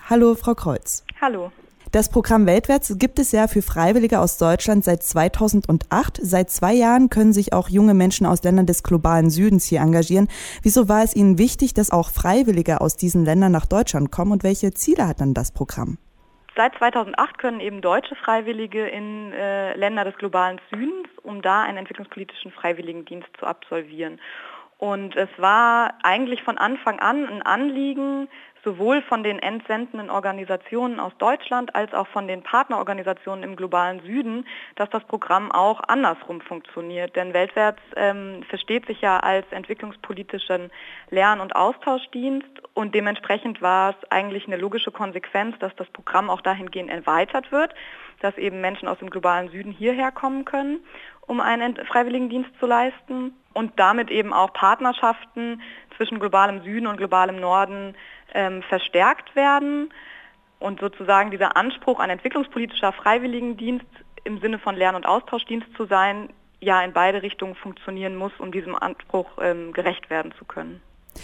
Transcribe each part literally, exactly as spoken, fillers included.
Hallo, Frau Kreuz. Hallo. Das Programm Weltwärts gibt es ja für Freiwillige aus Deutschland seit zweitausendacht. Seit zwei Jahren können sich auch junge Menschen aus Ländern des globalen Südens hier engagieren. Wieso war es Ihnen wichtig, dass auch Freiwillige aus diesen Ländern nach Deutschland kommen und welche Ziele hat dann das Programm? Seit zweitausendacht können eben deutsche Freiwillige in äh, Länder des globalen Südens, um da einen entwicklungspolitischen Freiwilligendienst zu absolvieren. Und es war eigentlich von Anfang an ein Anliegen, sowohl von den entsendenden Organisationen aus Deutschland als auch von den Partnerorganisationen im globalen Süden, dass das Programm auch andersrum funktioniert. Denn Weltwärts ähm, versteht sich ja als entwicklungspolitischen Lern- und Austauschdienst und dementsprechend war es eigentlich eine logische Konsequenz, dass das Programm auch dahingehend erweitert wird, dass eben Menschen aus dem globalen Süden hierher kommen können, um einen Freiwilligendienst zu leisten und damit eben auch Partnerschaften zwischen globalem Süden und globalem Norden ähm, verstärkt werden und sozusagen dieser Anspruch, ein entwicklungspolitischer Freiwilligendienst im Sinne von Lern- und Austauschdienst zu sein, ja in beide Richtungen funktionieren muss, um diesem Anspruch ähm, gerecht werden zu können.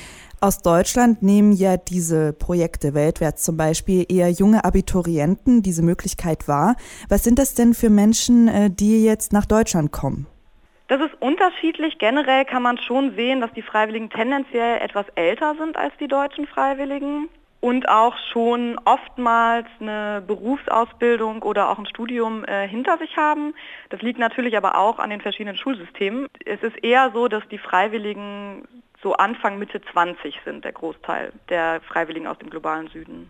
Aus Deutschland nehmen ja diese Projekte weltwärts zum Beispiel eher junge Abiturienten diese Möglichkeit wahr. Was sind das denn für Menschen, die jetzt nach Deutschland kommen? Das ist unterschiedlich. Generell kann man schon sehen, dass die Freiwilligen tendenziell etwas älter sind als die deutschen Freiwilligen und auch schon oftmals eine Berufsausbildung oder auch ein Studium äh, hinter sich haben. Das liegt natürlich aber auch an den verschiedenen Schulsystemen. Es ist eher so, dass die Freiwilligen so Anfang, Mitte zwanzig sind, der Großteil der Freiwilligen aus dem globalen Süden.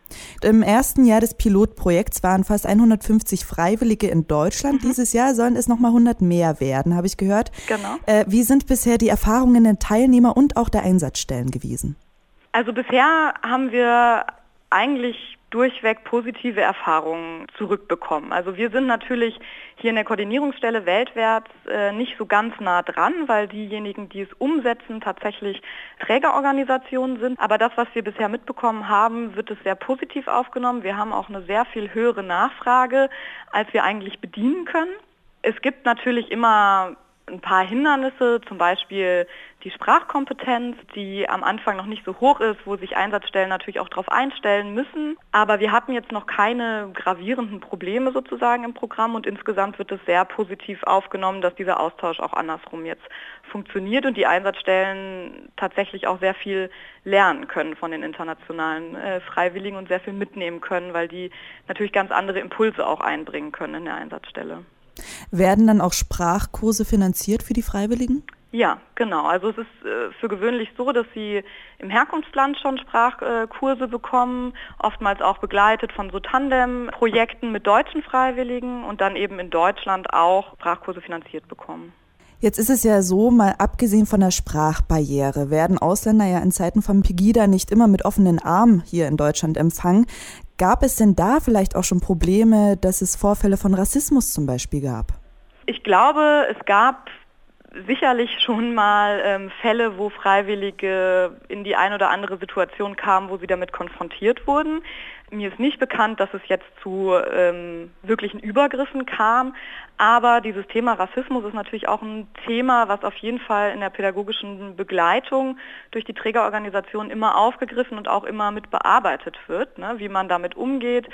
Im ersten Jahr des Pilotprojekts waren fast hundertfünfzig Freiwillige in Deutschland. Mhm. Dieses Jahr sollen es nochmal hundert mehr werden, habe ich gehört. Genau. Äh, wie sind bisher die Erfahrungen der Teilnehmer und auch der Einsatzstellen gewesen? Also bisher haben wir eigentlich durchweg positive Erfahrungen zurückbekommen. Also wir sind natürlich hier in der Koordinierungsstelle weltwärts äh, nicht so ganz nah dran, weil diejenigen, die es umsetzen, tatsächlich Trägerorganisationen sind. Aber das, was wir bisher mitbekommen haben, wird es sehr positiv aufgenommen. Wir haben auch eine sehr viel höhere Nachfrage, als wir eigentlich bedienen können. Es gibt natürlich immer ein paar Hindernisse, zum Beispiel die Sprachkompetenz, die am Anfang noch nicht so hoch ist, wo sich Einsatzstellen natürlich auch darauf einstellen müssen. Aber wir hatten jetzt noch keine gravierenden Probleme sozusagen im Programm und insgesamt wird es sehr positiv aufgenommen, dass dieser Austausch auch andersrum jetzt funktioniert und die Einsatzstellen tatsächlich auch sehr viel lernen können von den internationalen äh, Freiwilligen und sehr viel mitnehmen können, weil die natürlich ganz andere Impulse auch einbringen können in der Einsatzstelle. Werden dann auch Sprachkurse finanziert für die Freiwilligen? Ja, genau. Also es ist äh, für gewöhnlich so, dass sie im Herkunftsland schon Sprachkurse äh, bekommen, oftmals auch begleitet von so Tandem-Projekten mit deutschen Freiwilligen und dann eben in Deutschland auch Sprachkurse finanziert bekommen. Jetzt ist es ja so, mal abgesehen von der Sprachbarriere, werden Ausländer ja in Zeiten von Pegida nicht immer mit offenen Armen hier in Deutschland empfangen. Gab es denn da vielleicht auch schon Probleme, dass es Vorfälle von Rassismus zum Beispiel gab? Ich glaube, es gab sicherlich schon mal ähm, Fälle, wo Freiwillige in die ein oder andere Situation kamen, wo sie damit konfrontiert wurden. Mir ist nicht bekannt, dass es jetzt zu ähm, wirklichen Übergriffen kam, aber dieses Thema Rassismus ist natürlich auch ein Thema, was auf jeden Fall in der pädagogischen Begleitung durch die Trägerorganisationen immer aufgegriffen und auch immer mit bearbeitet wird, ne? Wie man damit umgeht,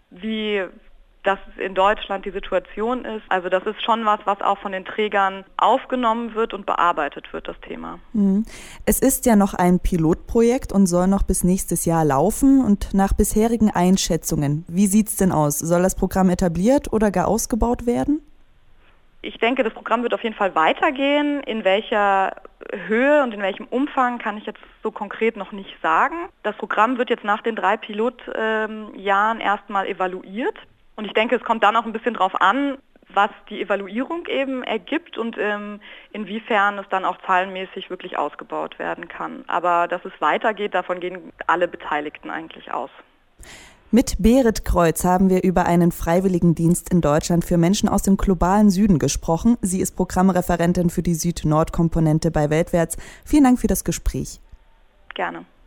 wie dass in Deutschland die Situation ist. Also das ist schon was, was auch von den Trägern aufgenommen wird und bearbeitet wird, das Thema. Es ist ja noch ein Pilotprojekt und soll noch bis nächstes Jahr laufen. Und nach bisherigen Einschätzungen, wie sieht es denn aus? Soll das Programm etabliert oder gar ausgebaut werden? Ich denke, das Programm wird auf jeden Fall weitergehen. In welcher Höhe und in welchem Umfang kann ich jetzt so konkret noch nicht sagen. Das Programm wird jetzt nach den drei Pilotjahren erstmal evaluiert. Und ich denke, es kommt dann auch ein bisschen drauf an, was die Evaluierung eben ergibt und ähm, inwiefern es dann auch zahlenmäßig wirklich ausgebaut werden kann. Aber dass es weitergeht, davon gehen alle Beteiligten eigentlich aus. Mit Berit Kreuz haben wir über einen Freiwilligendienst in Deutschland für Menschen aus dem globalen Süden gesprochen. Sie ist Programmreferentin für die Süd-Nord-Komponente bei Weltwärts. Vielen Dank für das Gespräch. Gerne.